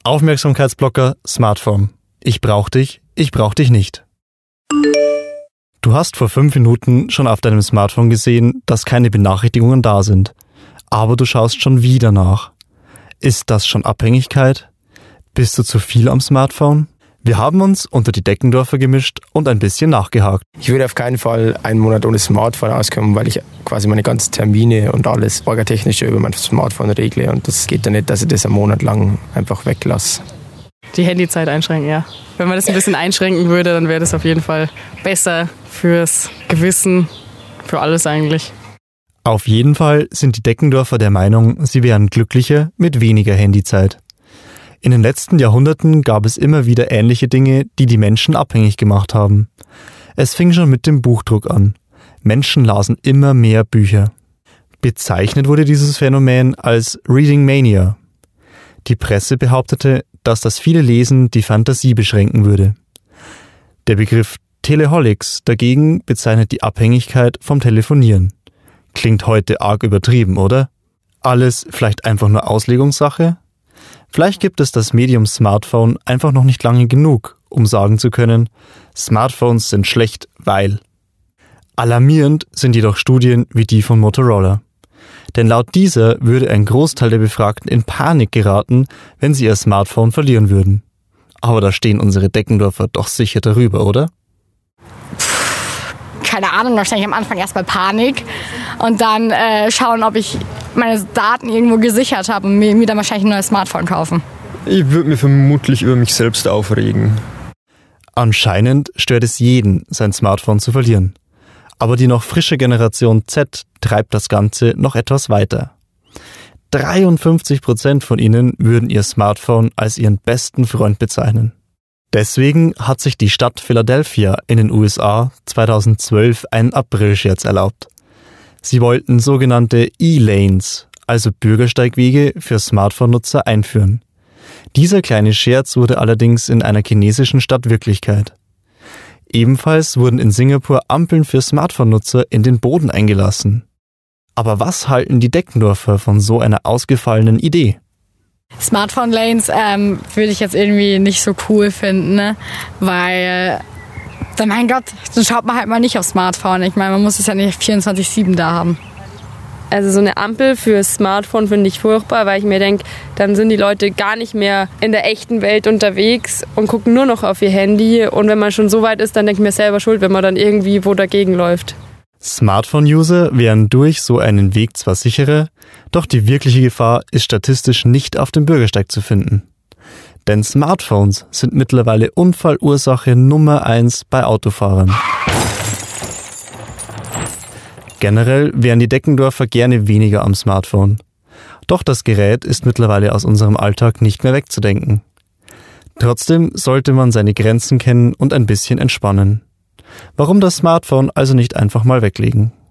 Aufmerksamkeitsblocker Smartphone. Ich brauch dich nicht. Du hast vor 5 Minuten schon auf deinem Smartphone gesehen, dass keine Benachrichtigungen da sind. Aber du schaust schon wieder nach. Ist das schon Abhängigkeit? Bist du zu viel am Smartphone? Wir haben uns unter die Deckendorfer gemischt und ein bisschen nachgehakt. Ich würde auf keinen Fall einen Monat ohne Smartphone auskommen, weil ich quasi meine ganzen Termine und alles orgatechnische über mein Smartphone regle. Und das geht ja nicht, dass ich das einen Monat lang einfach weglasse. Die Handyzeit einschränken, ja. Wenn man das ein bisschen einschränken würde, dann wäre das auf jeden Fall besser fürs Gewissen, für alles eigentlich. Auf jeden Fall sind die Deckendorfer der Meinung, sie wären glücklicher mit weniger Handyzeit. In den letzten Jahrhunderten gab es immer wieder ähnliche Dinge, die die Menschen abhängig gemacht haben. Es fing schon mit dem Buchdruck an. Menschen lasen immer mehr Bücher. Bezeichnet wurde dieses Phänomen als Reading Mania. Die Presse behauptete, dass das viele Lesen die Fantasie beschränken würde. Der Begriff Teleholics dagegen bezeichnet die Abhängigkeit vom Telefonieren. Klingt heute arg übertrieben, oder? Alles vielleicht einfach nur Auslegungssache? Vielleicht gibt es das Medium Smartphone einfach noch nicht lange genug, um sagen zu können, Smartphones sind schlecht, weil. Alarmierend sind jedoch Studien wie die von Motorola. Denn laut dieser würde ein Großteil der Befragten in Panik geraten, wenn sie ihr Smartphone verlieren würden. Aber da stehen unsere Deckendorfer doch sicher darüber, oder? Keine Ahnung, wahrscheinlich am Anfang erstmal Panik und dann schauen, ob ich meine Daten irgendwo gesichert habe und mir dann wahrscheinlich ein neues Smartphone kaufen. Ich würde mich vermutlich über mich selbst aufregen. Anscheinend stört es jeden, sein Smartphone zu verlieren. Aber die noch frische Generation Z treibt das Ganze noch etwas weiter. 53% von ihnen würden ihr Smartphone als ihren besten Freund bezeichnen. Deswegen hat sich die Stadt Philadelphia in den USA 2012 einen Aprilscherz erlaubt. Sie wollten sogenannte E-Lanes, also Bürgersteigwege für Smartphone-Nutzer, einführen. Dieser kleine Scherz wurde allerdings in einer chinesischen Stadt Wirklichkeit. Ebenfalls wurden in Singapur Ampeln für Smartphone-Nutzer in den Boden eingelassen. Aber was halten die Deckendorfer von so einer ausgefallenen Idee? Smartphone-Lanes würde ich jetzt irgendwie nicht so cool finden, ne? Weil, mein Gott, dann schaut man halt mal nicht aufs Smartphone. Ich meine, man muss es ja nicht 24/7 da haben. Also so eine Ampel fürs Smartphone finde ich furchtbar, weil ich mir denke, dann sind die Leute gar nicht mehr in der echten Welt unterwegs und gucken nur noch auf ihr Handy. Und wenn man schon so weit ist, dann denke ich mir selber schuld, wenn man dann irgendwie wo dagegen läuft. Smartphone-User wären durch so einen Weg zwar sicherer, doch die wirkliche Gefahr ist statistisch nicht auf dem Bürgersteig zu finden. Denn Smartphones sind mittlerweile Unfallursache Nummer 1 bei Autofahrern. Generell wären die Deckendorfer gerne weniger am Smartphone. Doch das Gerät ist mittlerweile aus unserem Alltag nicht mehr wegzudenken. Trotzdem sollte man seine Grenzen kennen und ein bisschen entspannen. Warum das Smartphone also nicht einfach mal weglegen?